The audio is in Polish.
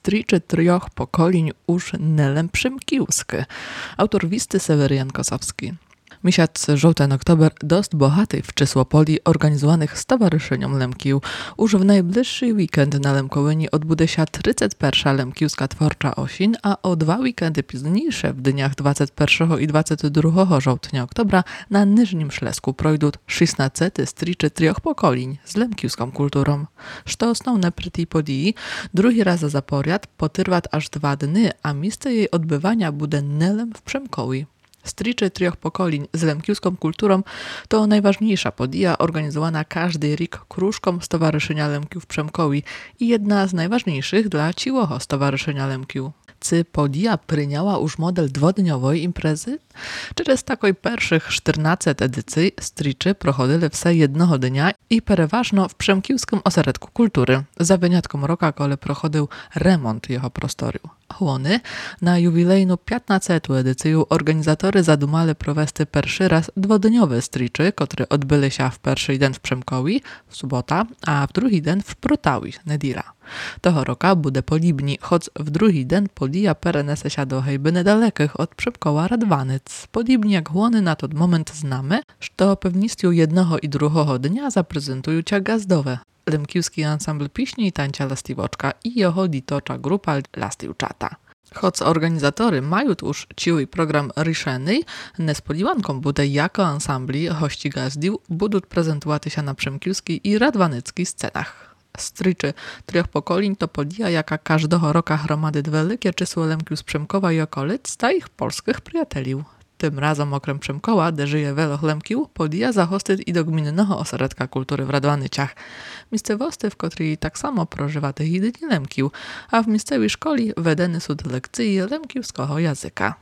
Striczy trioch pokoleń už Nelem Przymkiłsky. Autor Wisty Sewerian Kosowski. Miesiąc żółten oktober dost bohatý w Czysłopoli organizowanych Stowarzyszeniom Lemkił. Już w najbliższy weekend na Lemkołyni odbude się 31. Lemkiłska Tworcza Osin, a o 2 weekendy późniejsze w dniach 21 i 22 żółtnia oktobra na Nyżnim Szlesku projdut 16. Striczy trioch pokoleń z lemkiłską kulturą. Što osnovne przy tej podii, drugi raz za poriad potyrwat aż 2 dni, a miejsce jej odbywania bude Nelem w Przemkowi. Striczy trioch pokoleń z lemkiłską kulturą to najważniejsza podija organizowana każdy rok krużką Stowarzyszenia Lemkił w Przemkowi i jedna z najważniejszych dla ciłoho Stowarzyszenia Lemkił. Czy podija pryniała już model dwudniowej imprezy? Через takoj pierwszych 14 edycji striczy prochodzili wse jednego dnia i przeważno w Przemkiłskim Ośrodku Kultury, za wyjątkiem roka, kole prochodził remont jego prostoru. Chłony na jubilejnu 15. edycję organizatory zadumali prowesti pierwszy raz dwudniowe striczy, które odbyły się w pierwszy dzień w Przemkowi, w sobota, a w drugi dzień w Prutawi, niedziela. Toho roka bude polibni, choć w drugi dzień podija perenese się do hejby niedalekich od Przemkowa Radwanyc. Podobnie jak chłony na ten moment znamy, że pewnistią jednego i drugiego dnia zaprezentują cię gazdowe. Lemkiłski ansambl piśni i tańca Lastiwoczka i jeho ditocza grupa Lastiwczata. Choć organizatory mają już ciły program ryszeny, niespodziewanką bude jako ansambli hości gazdił budут prezentować się na przemkiłskiej i radwanyckich scenach. Striczy trioch pokoleń to podija, jaka każdego roka gromady wielkie czysło Lemkił z Przemkowa i okolic ta ich polskich przyjatelił. Tym razem okrem Przemkoła, gdzie żyje wielu Lemkił, podija zahostyć i do gminnego ośrodka kultury w Radwanyciach. Miejscowości, w której tak samo prożywa tych jedynie Lemkił, a w miejscowej szkoli wedeny są lekcji lemkiłskiego języka.